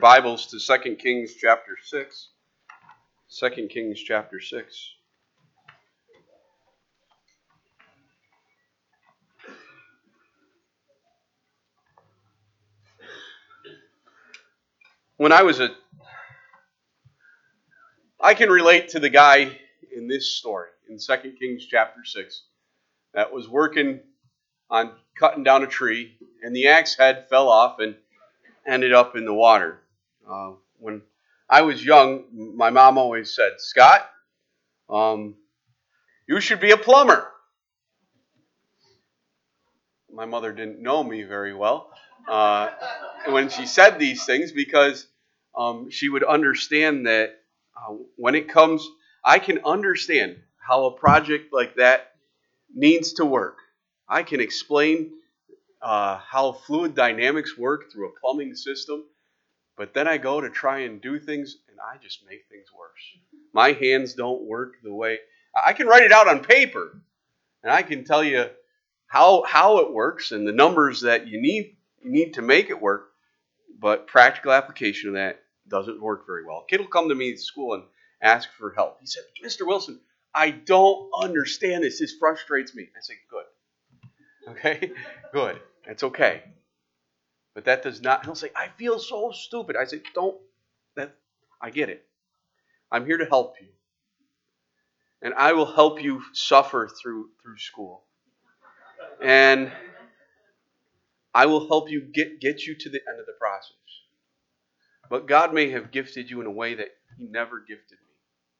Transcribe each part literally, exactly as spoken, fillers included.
Bibles to Second Kings chapter six. Second Kings chapter six. When I was a... I can relate to the guy in this story, in Second Kings chapter six, that was working on cutting down a tree, and the axe head fell off and ended up in the water. Uh, when I was young, my mom always said, Scott, um, you should be a plumber. My mother didn't know me very well uh, when she said these things because um, she would understand that uh, when it comes, I can understand how a project like that needs to work. I can explain uh, how fluid dynamics work through a plumbing system, but then I go to try and do things and I just make things worse. My hands don't work the way, I can write it out on paper and I can tell you how how it works and the numbers that you need you need to make it work, but practical application of that doesn't work very well. A kid will come to me at school and ask for help. He said, Mister Wilson, I don't understand this. This frustrates me. I say, good. Okay? Good. That's okay. But that does not, he'll say, I feel so stupid. I say, don't, that, I get it. I'm here to help you. And I will help you suffer through through school. And I will help you get, get you to the end of the process. But God may have gifted you in a way that He never gifted me.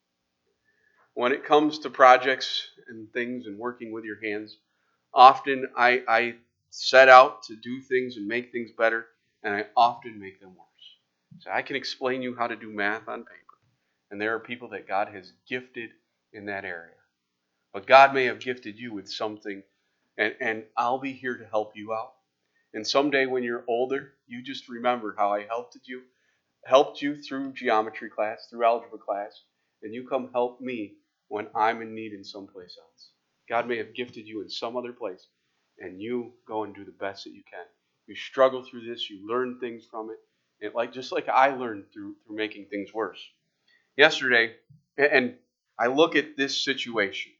When it comes to projects and things and working with your hands, often I, I set out to do things and make things better, and I often make them worse. So I can explain you how to do math on paper, and there are people that God has gifted in that area. But God may have gifted you with something, and, and I'll be here to help you out. And someday when you're older, you just remember how I helped you, helped you through geometry class, through algebra class, and you come help me when I'm in need in someplace else. God may have gifted you in some other place, and you go and do the best that you can. You struggle through this, you learn things from it, and like just like I learned through through making things worse. Yesterday, and I look at this situation,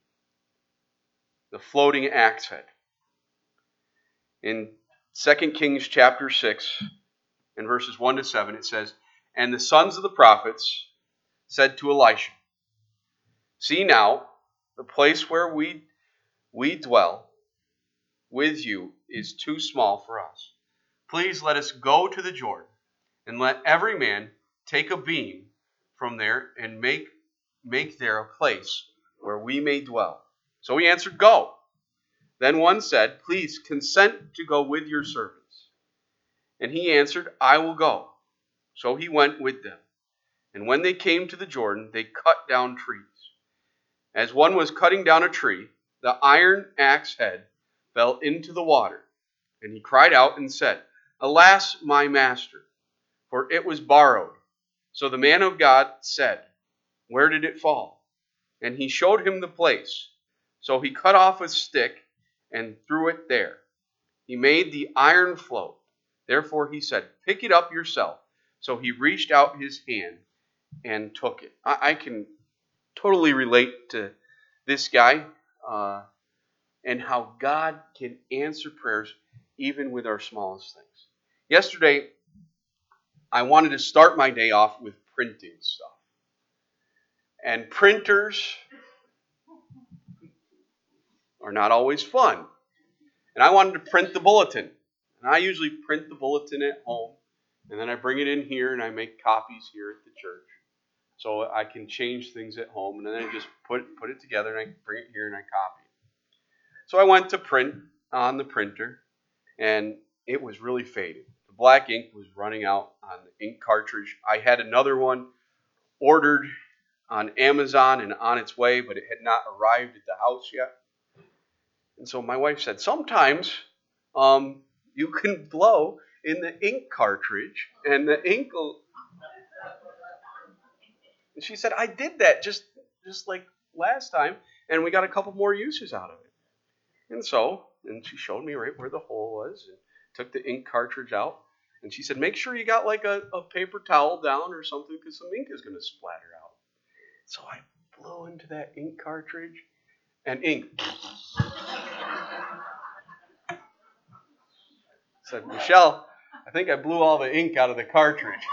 the floating axe head. In Second Kings chapter six, in verses one to seven, it says, And the sons of the prophets said to Elisha, See now, the place where we, we dwell with you is too small for us. Please let us go to the Jordan, and let every man take a beam from there and make, make there a place where we may dwell. So he answered, Go. Then one said, Please consent to go with your servants. And he answered, I will go. So he went with them. And when they came to the Jordan, they cut down trees. As one was cutting down a tree, the iron axe head fell into the water. And he cried out and said, Alas, my master, for it was borrowed. So the man of God said, Where did it fall? And he showed him the place. So he cut off a stick and threw it there. He made the iron float. Therefore he said, Pick it up yourself. So he reached out his hand and took it. I, I can totally relate to this guy uh, and how God can answer prayers even with our smallest things. Yesterday, I wanted to start my day off with printing stuff. And printers are not always fun. And I wanted to print the bulletin. And I usually print the bulletin at home. And then I bring it in here and I make copies here at the church. So I can change things at home. And then I just put, put it together and I bring it here and I copy it. So I went to print on the printer. And it was really faded. The black ink was running out on the ink cartridge. I had another one ordered on Amazon and on its way, but it had not arrived at the house yet. And so my wife said, sometimes um, you can blow in the ink cartridge and the ink will... And she said, I did that just, just like last time, and we got a couple more uses out of it. And so, and she showed me right where the hole was and took the ink cartridge out. And she said, make sure you got like a, a paper towel down or something because some ink is going to splatter out. So I blew into that ink cartridge and ink. Said, Michelle, I think I blew all the ink out of the cartridge.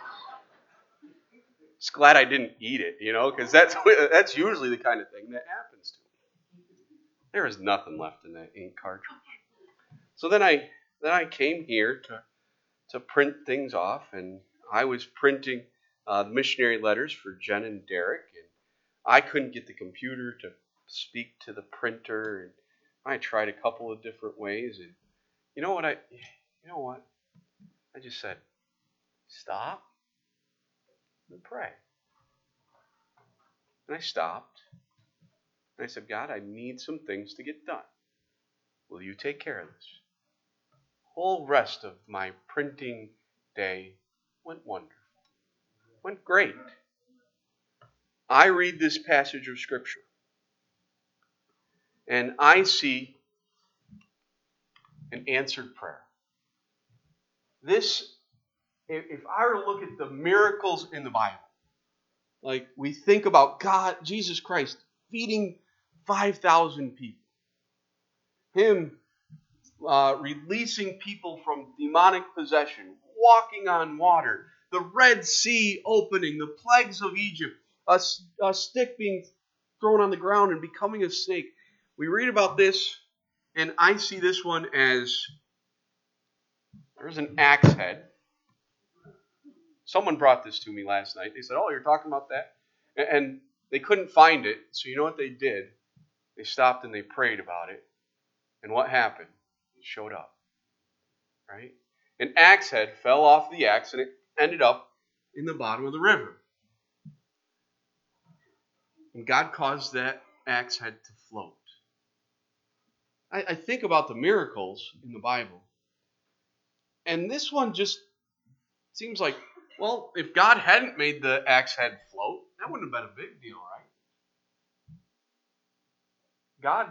Just glad I didn't eat it, you know, because that's that's usually the kind of thing that happens to me. There is nothing left in that ink cartridge. So then I then I came here to to print things off, and I was printing uh, missionary letters for Jen and Derek, and I couldn't get the computer to speak to the printer, and I tried a couple of different ways, and you know what I you know what I just said, stop and pray. And I stopped, and I said, God, I need some things to get done. Will you take care of this? The whole rest of my printing day went wonderful. Went great. I read this passage of Scripture, and I see an answered prayer. This, if I were to look at the miracles in the Bible, like we think about God, Jesus Christ, feeding five thousand people, Him uh, releasing people from demonic possession, walking on water, the Red Sea opening, the plagues of Egypt, a, a stick being thrown on the ground and becoming a snake. We read about this, and I see this one as there's an axe head. Someone brought this to me last night. They said, oh, you're talking about that? And they couldn't find it. So you know what they did? They stopped and they prayed about it. And what happened? It showed up. Right? An axe head fell off the axe and it ended up in the bottom of the river. And God caused that axe head to float. I, I think about the miracles in the Bible. And this one just seems like, well, if God hadn't made the axe head float, that wouldn't have been a big deal, right? God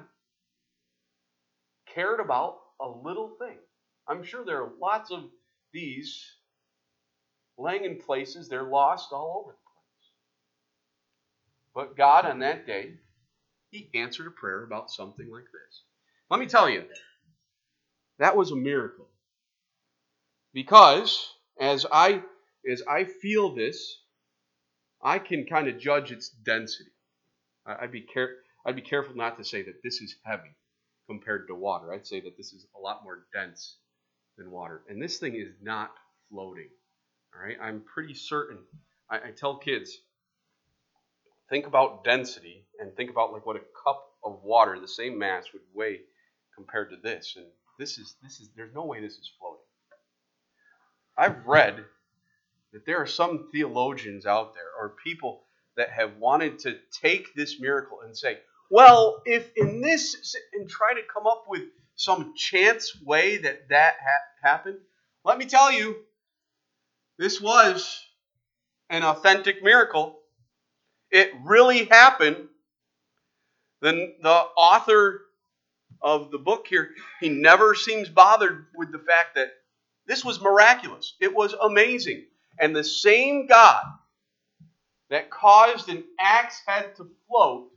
cared about a little thing. I'm sure there are lots of these laying in places. They're lost all over the place. But God, on that day, He answered a prayer about something like this. Let me tell you, that was a miracle. Because as I as I feel this, I can kind of judge its density. I'd be care I'd be careful not to say that this is heavy compared to water. I'd say that this is a lot more dense than water. And this thing is not floating. All right, I'm pretty certain. I, I tell kids, think about density and think about like what a cup of water, the same mass, would weigh compared to this. And this is this is there's no way this is floating. I've read that there are some theologians out there or people that have wanted to take this miracle and say, well, if in this, and try to come up with some chance way that that ha- happened, let me tell you, this was an authentic miracle. It really happened. Then the author of the book here, he never seems bothered with the fact that this was miraculous. It was amazing. And the same God that caused an axe head to float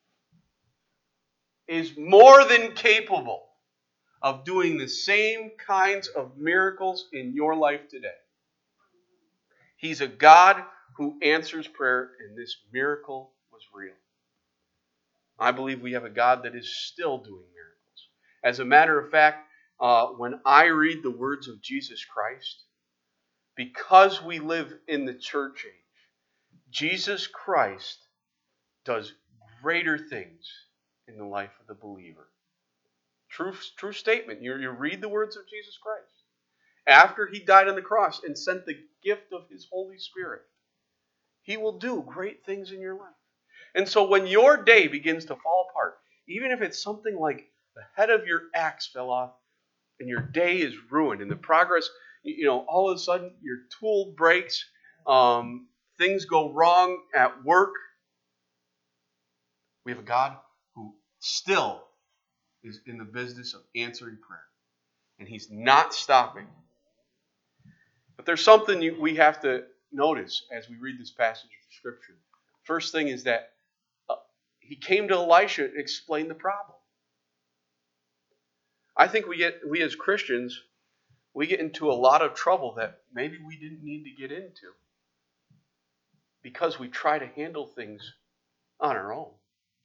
is more than capable of doing the same kinds of miracles in your life today. He's a God who answers prayer, and this miracle was real. I believe we have a God that is still doing miracles. As a matter of fact, uh, when I read the words of Jesus Christ, because we live in the church age, Jesus Christ does greater things in the life of the believer. True, true statement. You, you read the words of Jesus Christ. After He died on the cross and sent the gift of His Holy Spirit, He will do great things in your life. And so when your day begins to fall apart, even if it's something like the head of your axe fell off and your day is ruined and the progress, you know, all of a sudden your tool breaks, um, things go wrong at work, we have a God who still is in the business of answering prayer. And He's not stopping. But there's something you, we have to notice as we read this passage of Scripture. First thing is that uh, he came to Elisha to explain the problem. I think we get we as Christians, we get into a lot of trouble that maybe we didn't need to get into because we try to handle things on our own.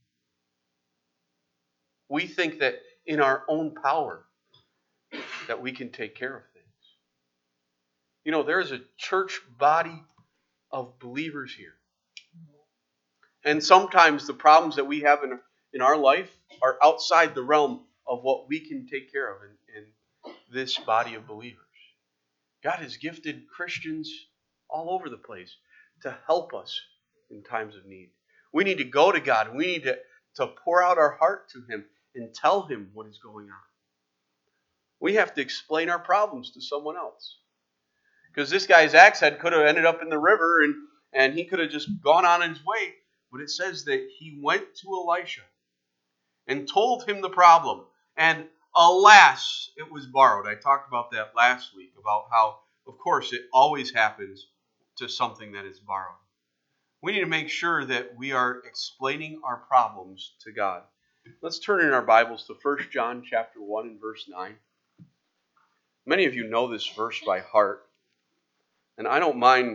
We think that in our own power that we can take care of things. You know, there is a church body of believers here. And sometimes the problems that we have in, in our life are outside the realm of what we can take care of in, in this body of believers. God has gifted Christians all over the place to help us in times of need. We need to go to God and we need to, to pour out our heart to Him and tell Him what is going on. We have to explain our problems to someone else. Because this guy's axe head could have ended up in the river and, and he could have just gone on his way. But it says that he went to Elisha and told him the problem. And alas, it was borrowed. I talked about that last week, about how, of course, it always happens to something that is borrowed. We need to make sure that we are explaining our problems to God. Let's turn in our Bibles to First John chapter one and verse nine. Many of you know this verse by heart. And I don't mind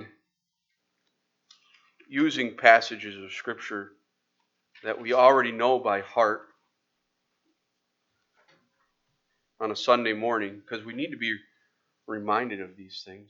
using passages of Scripture that we already know by heart on a Sunday morning, because we need to be reminded of these things.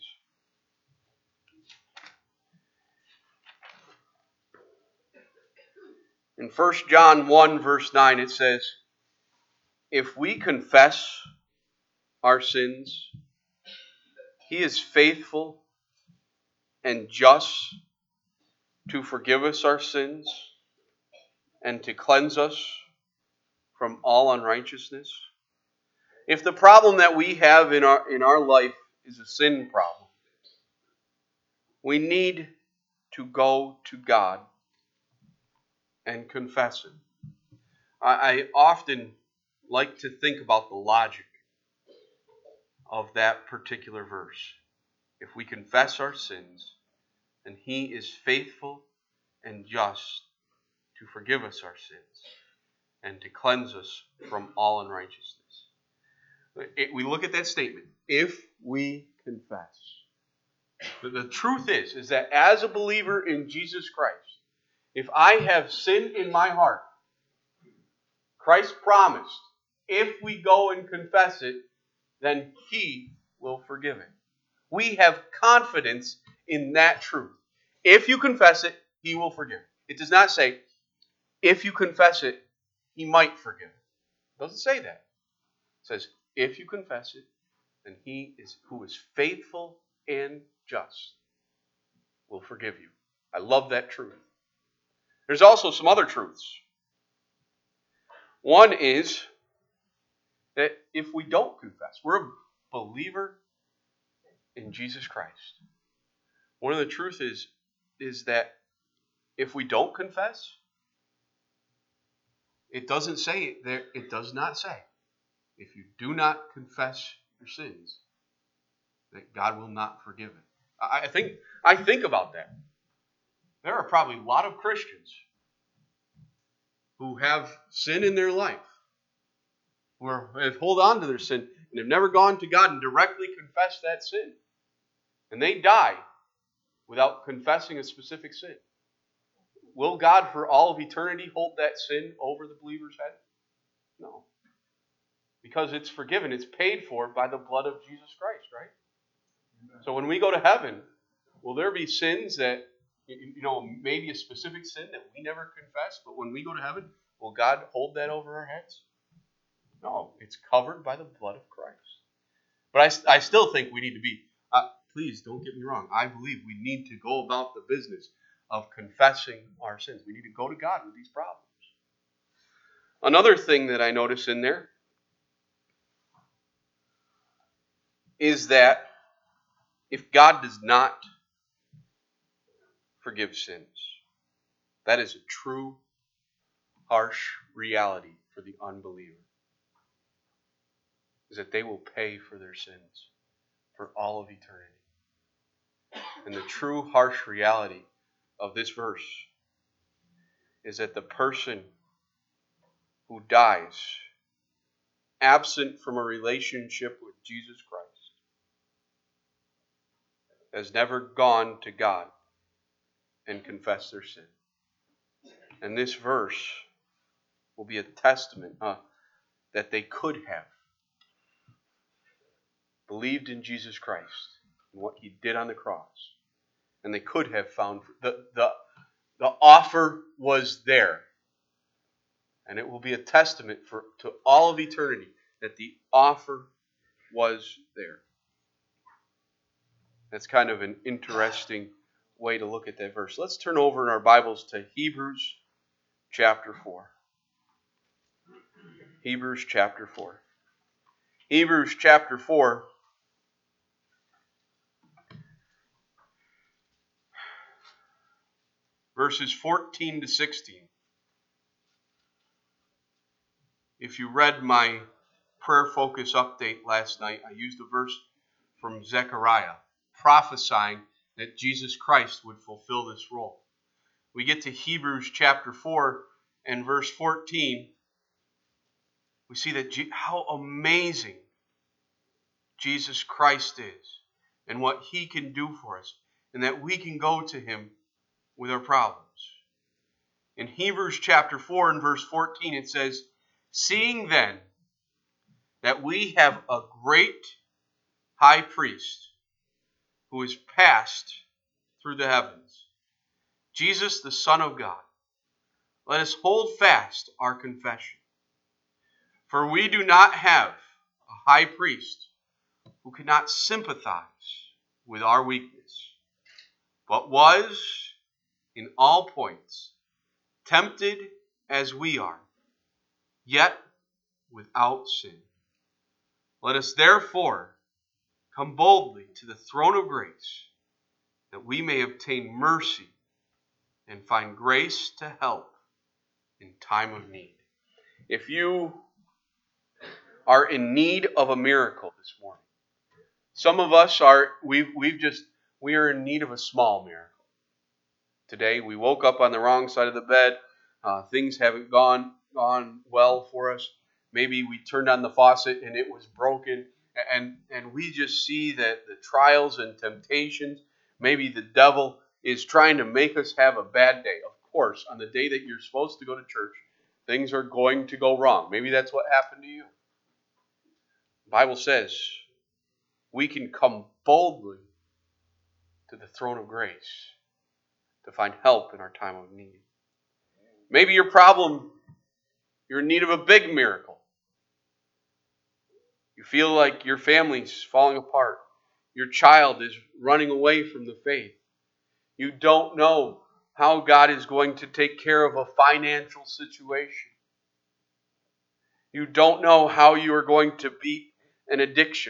In First John one, verse nine, it says, "If we confess our sins, He is faithful and just to forgive us our sins and to cleanse us from all unrighteousness." If the problem that we have in our in our life is a sin problem, we need to go to God and confess it. I, I often like to think about the logic of that particular verse. If we confess our sins, then He is faithful and just to forgive us our sins and to cleanse us from all unrighteousness. It, we look at that statement, if we confess. The, the truth is, is that as a believer in Jesus Christ, if I have sin in my heart, Christ promised, if we go and confess it, then He will forgive it. We have confidence in that truth. If you confess it, He will forgive it. It does not say, if you confess it, He might forgive it. It doesn't say that. It says, if you confess it, then He is who is faithful and just will forgive you. I love that truth. There's also some other truths. One is that if we don't confess, we're a believer in Jesus Christ. One of the truths is, is that if we don't confess, it doesn't say it there. It does not say, if you do not confess your sins, that God will not forgive it. I think I think about that. There are probably a lot of Christians who have sin in their life, who are, have hold on to their sin and have never gone to God and directly confessed that sin. And they die without confessing a specific sin. Will God for all of eternity hold that sin over the believer's head? No. Because it's forgiven. It's paid for by the blood of Jesus Christ, right? Amen. So when we go to heaven, will there be sins that, you know, maybe a specific sin that we never confess, but when we go to heaven, will God hold that over our heads? No. It's covered by the blood of Christ. But I, I still think we need to be, uh, please don't get me wrong, I believe we need to go about the business of confessing our sins. We need to go to God with these problems. Another thing that I notice in there is that if God does not forgive sins, that is a true, harsh reality for the unbeliever. Is that they will pay for their sins for all of eternity. And the true harsh reality of this verse is that the person who dies absent from a relationship with Jesus Christ has never gone to God and confessed their sin. And this verse will be a testament uh, that they could have believed in Jesus Christ and what He did on the cross. And they could have found the, the, the offer was there. And it will be a testament for to all of eternity that the offer was there. That's kind of an interesting way to look at that verse. Let's turn over in our Bibles to Hebrews chapter four. Hebrews chapter four. Hebrews chapter four. Verses fourteen to sixteen. If you read my prayer focus update last night, I used a verse from Zechariah prophesying that Jesus Christ would fulfill this role. We get to Hebrews chapter four and verse fourteen. We see that G- how amazing Jesus Christ is and what He can do for us, and that we can go to Him with our problems. In Hebrews chapter four and verse fourteen it says, "Seeing then that we have a great high priest who is passed through the heavens, Jesus the Son of God, let us hold fast our confession. For we do not have a high priest who cannot sympathize with our weakness, but was in all points tempted as we are, yet without sin. Let us therefore come boldly to the throne of grace, that we may obtain mercy and find grace to help in time of need." If you are in need of a miracle this morning, some of us are, we've, we've just, we are in need of a small miracle. Today, we woke up on the wrong side of the bed. Uh, things haven't gone, gone well for us. Maybe we turned on the faucet and it was broken. And, and we just see that the trials and temptations, maybe the devil is trying to make us have a bad day. Of course, on the day that you're supposed to go to church, things are going to go wrong. Maybe that's what happened to you. The Bible says we can come boldly to the throne of grace to find help in our time of need. Maybe your problem, you're in need of a big miracle. You feel like your family's falling apart. Your child is running away from the faith. You don't know how God is going to take care of a financial situation. You don't know how you are going to beat an addiction.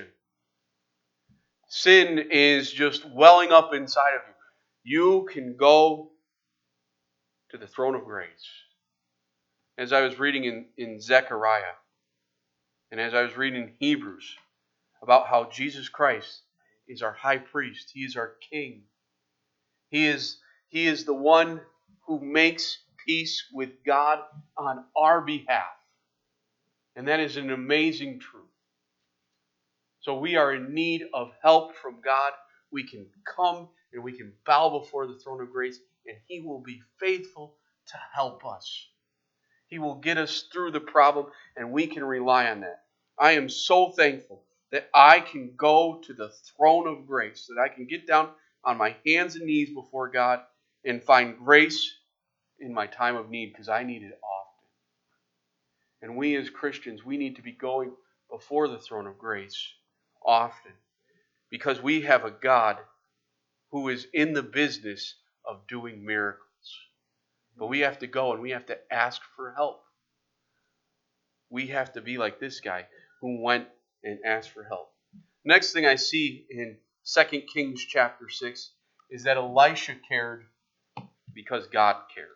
Sin is just welling up inside of you. You can go to the throne of grace. As I was reading in, in Zechariah, and as I was reading in Hebrews, about how Jesus Christ is our high priest. He is our king. He is, he is the one who makes peace with God on our behalf. And that is an amazing truth. So we are in need of help from God. We can come and we can bow before the throne of grace, and He will be faithful to help us. He will get us through the problem, and we can rely on that. I am so thankful that I can go to the throne of grace, that I can get down on my hands and knees before God and find grace in my time of need, because I need it often. And we as Christians, we need to be going before the throne of grace often, because we have a God who is in the business of doing miracles. But we have to go and we have to ask for help. We have to be like this guy who went and asked for help. Next thing I see in Second Kings chapter six is that Elisha cared because God cares.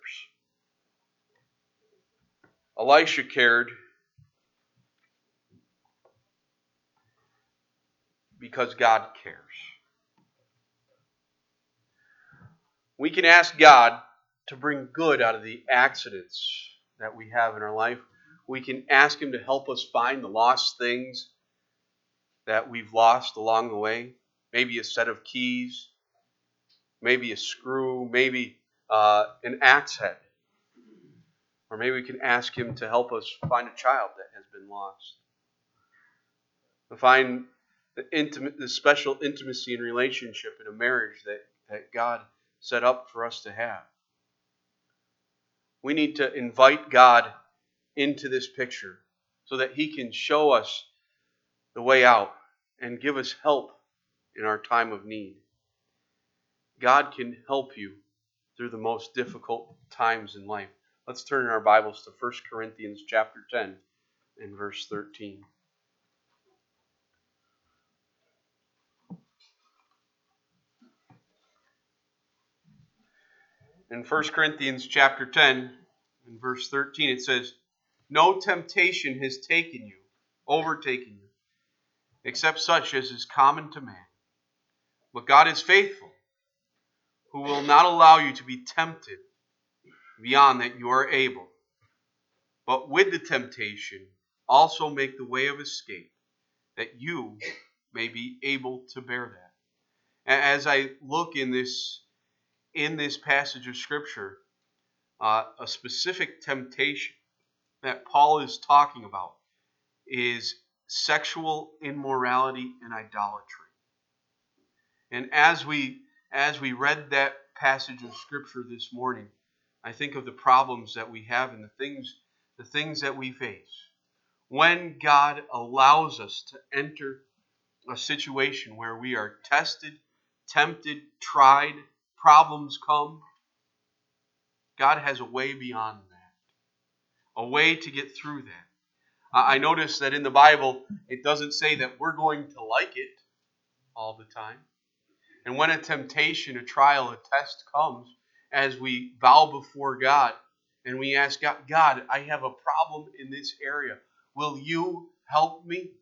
Elisha cared because God cares. We can ask God to bring good out of the accidents that we have in our life. We can ask Him to help us find the lost things that we've lost along the way. Maybe a set of keys, maybe a screw, maybe uh, an axe head. Or maybe we can ask Him to help us find a child that has been lost. To find the intimate, the special intimacy and relationship in a marriage that, that God set up for us to have. We need to invite God into this picture so that He can show us the way out and give us help in our time of need. God can help you through the most difficult times in life. Let's turn in our Bibles to First Corinthians chapter ten and verse thirteen. In First Corinthians chapter ten and verse thirteen it says, "No temptation has taken you, overtaken you, except such as is common to man. But God is faithful, who will not allow you to be tempted beyond that you are able, but with the temptation also make the way of escape, that you may be able to bear that." As I look in this in this passage of Scripture, uh, a specific temptation that Paul is talking about is sexual immorality and idolatry. And as we as we read that passage of Scripture this morning, I think of the problems that we have and the things the things that we face. When God allows us to enter a situation where we are tested, tempted, tried, problems come, God has a way beyond that, a way to get through that. I notice that in the Bible, it doesn't say that we're going to like it all the time. And when a temptation, a trial, a test comes, as we bow before God and we ask God, God, I have a problem in this area. Will you help me?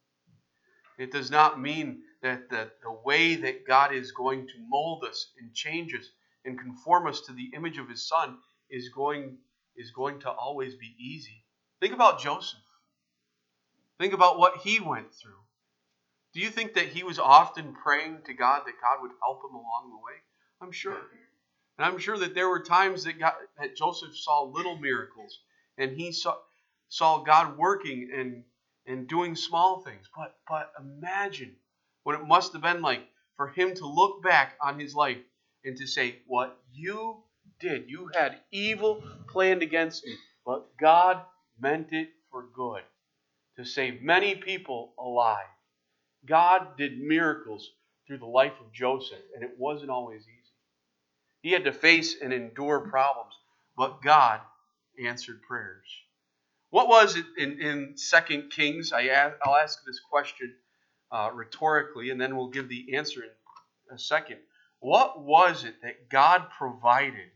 It does not mean that the, the way that God is going to mold us and change us and conform us to the image of His Son is going, is going to always be easy. Think about Joseph. Think about what he went through. Do you think that he was often praying to God that God would help him along the way? I'm sure. And I'm sure that there were times that, God, that Joseph saw little miracles and he saw, saw God working and, and doing small things. But, but imagine what it must have been like for him to look back on his life and to say, what you did, you had evil planned against me, but God meant it for good, to save many people alive. God did miracles through the life of Joseph, and it wasn't always easy. He had to face and endure problems, but God answered prayers. What was it in, in Second Kings? I ask, I'll ask this question uh, rhetorically, and then we'll give the answer in a second. What was it that God provided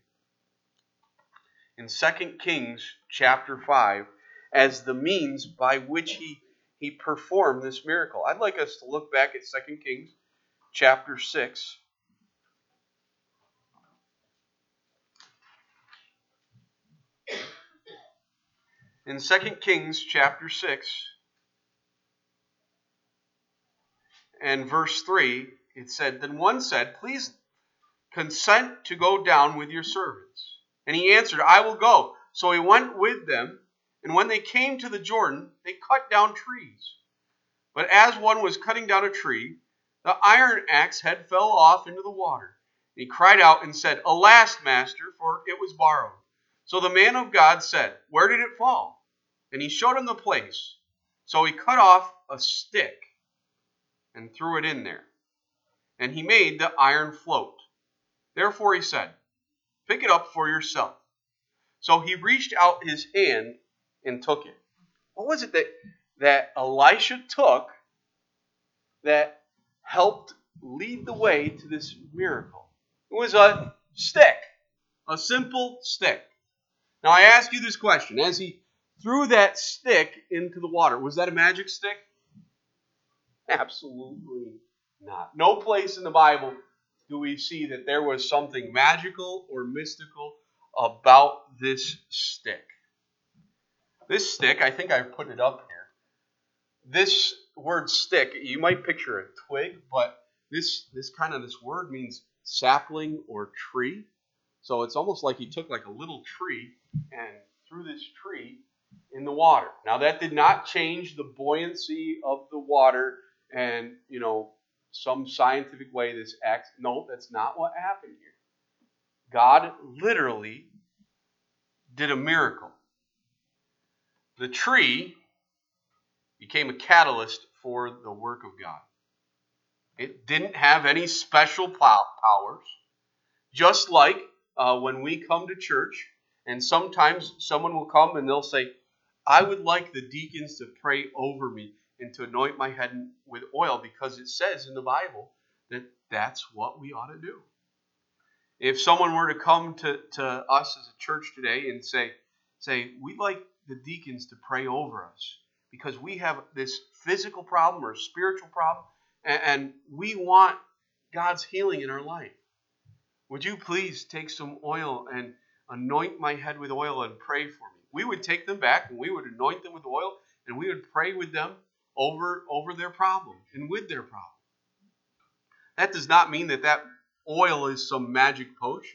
in Second Kings chapter five as the means by which he, he performed this miracle? I'd like us to look back at Second Kings chapter six. In Second Kings chapter six and verse three, it said, "Then one said, 'Please consent to go down with your servants.' And he answered, 'I will go.' So he went with them, and when they came to the Jordan, they cut down trees. But as one was cutting down a tree, the iron axe head fell off into the water. And he cried out and said, 'Alas, master, for it was borrowed.' So the man of God said, 'Where did it fall?' And he showed him the place. So he cut off a stick and threw it in there. And he made the iron float. Therefore he said, 'Pick it up for yourself.' So he reached out his hand and took it." What was it that, that Elisha took that helped lead the way to this miracle? It was a stick, a simple stick. Now I ask you this question. As he threw that stick into the water, was that a magic stick? Absolutely not. No place in the Bible do we see that there was something magical or mystical about this stick. This stick, I think I put it up here. This word stick, you might picture a twig, but this this kind of this word means sapling or tree. So it's almost like he took like a little tree and threw this tree in the water. Now that did not change the buoyancy of the water and, you know, some scientific way this acts. No, that's not what happened here. God literally did a miracle. The tree became a catalyst for the work of God. It didn't have any special powers. Just like uh, when we come to church, and sometimes someone will come and they'll say, I would like the deacons to pray over me and to anoint my head with oil, because it says in the Bible that that's what we ought to do. If someone were to come to, to us as a church today and say, say, we'd like the deacons to pray over us because we have this physical problem or a spiritual problem, and, and we want God's healing in our life. Would you please take some oil and anoint my head with oil and pray for me? We would take them back and we would anoint them with oil and we would pray with them over, over their problem and with their problem. That does not mean that that oil is some magic potion,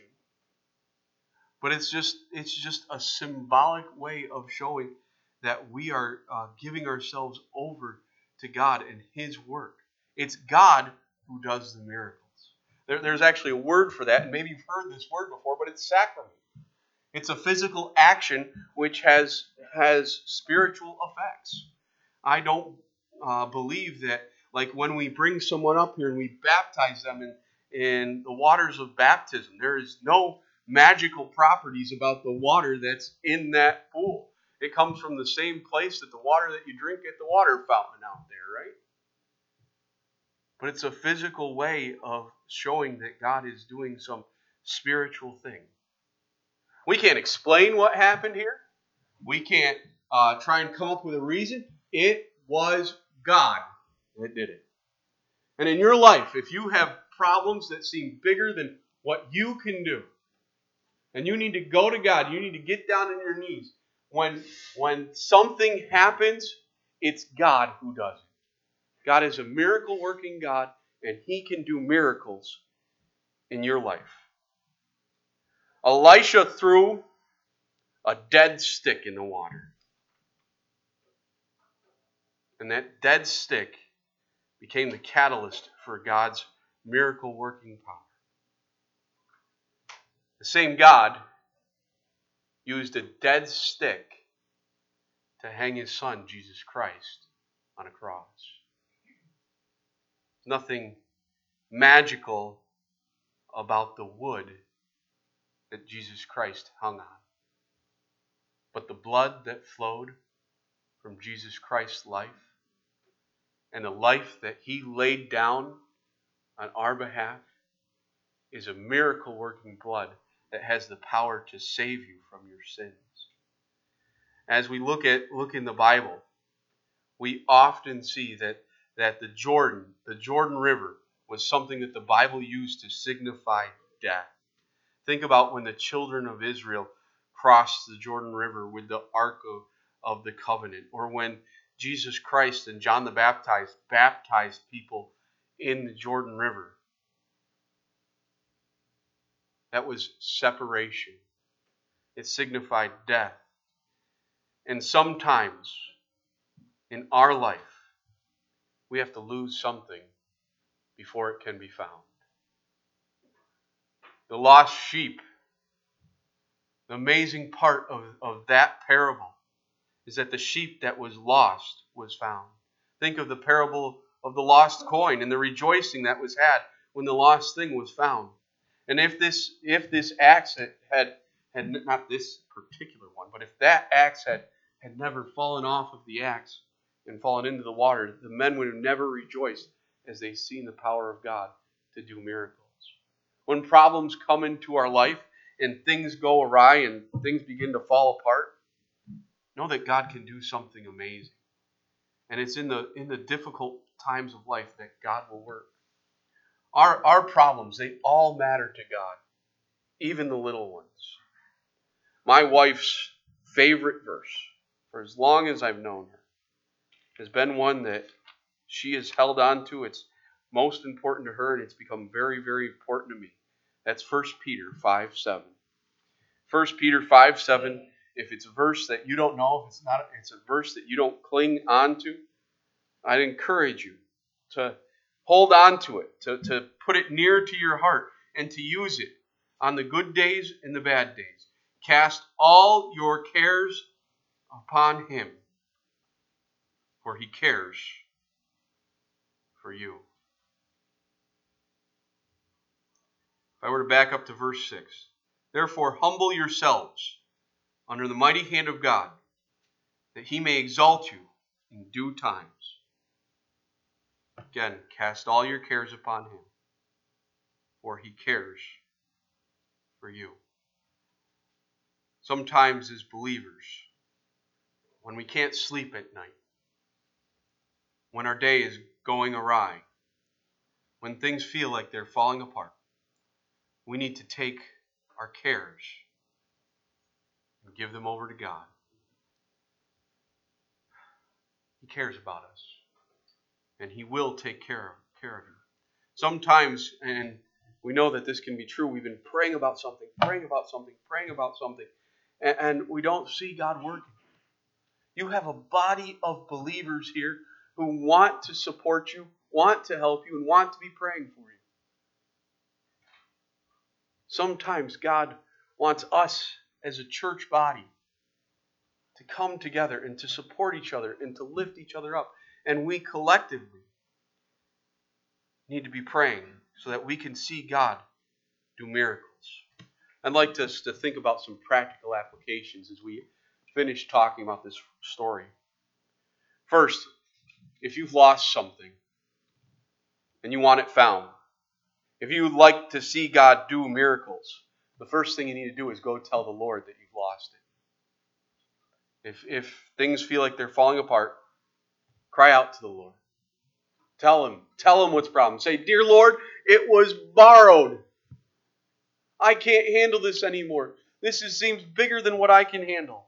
but it's just it's just a symbolic way of showing that we are uh, giving ourselves over to God and His work. It's God who does the miracles. There, there's actually a word for that, and maybe you've heard this word before, but it's sacrament. It's a physical action which has has spiritual effects. I don't uh, believe that, like when we bring someone up here and we baptize them in, in the waters of baptism, there is no magical properties about the water that's in that pool. It comes from the same place that the water that you drink at the water fountain out there, right? But it's a physical way of showing that God is doing some spiritual thing. We can't explain what happened here. We can't uh, try and come up with a reason. It was God that did it. And in your life, if you have problems that seem bigger than what you can do, and you need to go to God, you need to get down on your knees. When, when something happens, it's God who does it. God is a miracle-working God, and He can do miracles in your life. Elisha threw a dead stick in the water. And that dead stick became the catalyst for God's miracle-working power. The same God used a dead stick to hang His Son, Jesus Christ, on a cross. There's nothing magical about the wood that Jesus Christ hung on. But the blood that flowed from Jesus Christ's life and the life that He laid down on our behalf is a miracle-working blood that has the power to save you from your sins. As we look at look in the Bible, we often see that, that the Jordan, the Jordan River, was something that the Bible used to signify death. Think about when the children of Israel crossed the Jordan River with the Ark of, of the Covenant, or when Jesus Christ and John the Baptist baptized people in the Jordan River. That was separation. It signified death. And sometimes in our life, we have to lose something before it can be found. The lost sheep. The amazing part of, of that parable is that the sheep that was lost was found. Think of the parable of the lost coin and the rejoicing that was had when the lost thing was found. And if this if this axe had, had, had not this particular one, but if that axe had, had never fallen off of the axe and fallen into the water, the men would have never rejoiced as they seen the power of God to do miracles. When problems come into our life and things go awry and things begin to fall apart, know that God can do something amazing. And it's in the in the difficult times of life that God will work. Our, our problems, they all matter to God, even the little ones. My wife's favorite verse, for as long as I've known her, has been one that she has held on to. It's most important to her, and it's become very, very important to me. That's First Peter five seven. First Peter five seven, if it's a verse that you don't know, if it's not, it's a verse that you don't cling on to, I'd encourage you to hold on to it, to, to put it near to your heart, and to use it on the good days and the bad days. Cast all your cares upon Him, for He cares for you. If I were to back up to verse six, therefore humble yourselves under the mighty hand of God, that He may exalt you in due times. Again, cast all your cares upon Him, for He cares for you. Sometimes as believers, when we can't sleep at night, when our day is going awry, when things feel like they're falling apart, we need to take our cares and give them over to God. He cares about us, and He will take care of, care of you. Sometimes, and we know that this can be true, we've been praying about something, praying about something, praying about something, and, and we don't see God working. You have a body of believers here who want to support you, want to help you, and want to be praying for you. Sometimes God wants us as a church body to come together and to support each other and to lift each other up. And we collectively need to be praying so that we can see God do miracles. I'd like us to think about some practical applications as we finish talking about this story. First, if you've lost something and you want it found, if you would like to see God do miracles, the first thing you need to do is go tell the Lord that you've lost it. If, if things feel like they're falling apart, cry out to the Lord. Tell Him. Tell Him what's the problem. Say, dear Lord, it was borrowed. I can't handle this anymore. This is, seems bigger than what I can handle.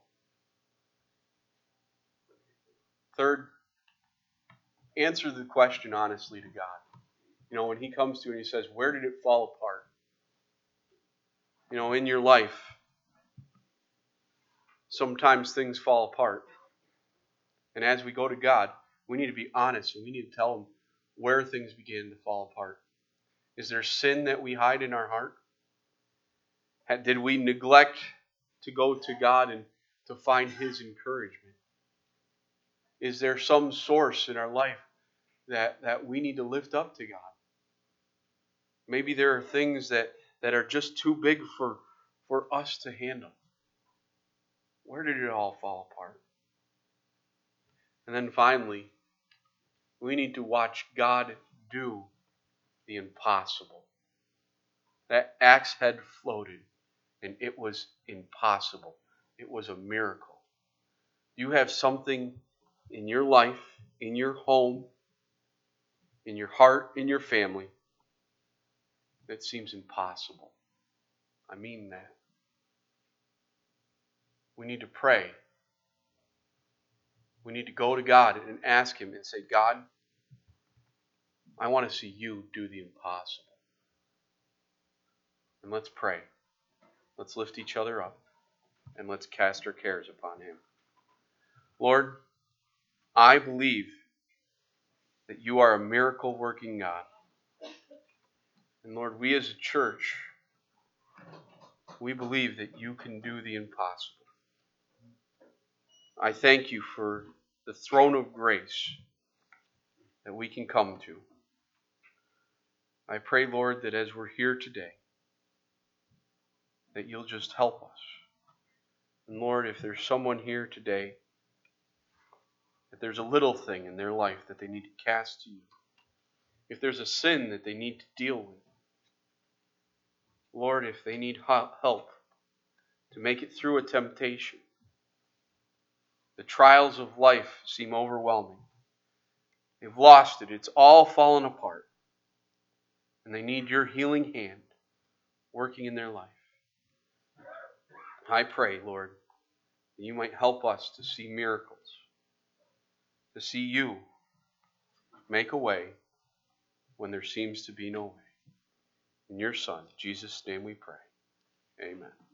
Third, answer the question honestly to God. You know, when He comes to you and He says, where did it fall apart? You know, in your life, sometimes things fall apart. And as we go to God, we need to be honest and we need to tell Him where things begin to fall apart. Is there sin that we hide in our heart? Did we neglect to go to God and to find His encouragement? Is there some source in our life that, that we need to lift up to God? Maybe there are things that, that are just too big for, for us to handle. Where did it all fall apart? And then finally, we need to watch God do the impossible. That axe head floated, and it was impossible. It was a miracle. You have something in your life, in your home, in your heart, in your family, that seems impossible. I mean that. We need to pray. We need to go to God and ask Him and say, God, I want to see You do the impossible. And let's pray. Let's lift each other up. And let's cast our cares upon Him. Lord, I believe that You are a miracle-working God. And Lord, we as a church, we believe that You can do the impossible. I thank You for the throne of grace that we can come to. I pray, Lord, that as we're here today, that You'll just help us. And Lord, if there's someone here today, that there's a little thing in their life that they need to cast to You, if there's a sin that they need to deal with, Lord, if they need help to make it through a temptation, the trials of life seem overwhelming. They've lost it. It's all fallen apart. and they need your healing hand working in their life. I pray, Lord, that you might help us to see miracles, to see you make a way when there seems to be no way. In your Son, Jesus' name we pray. Amen.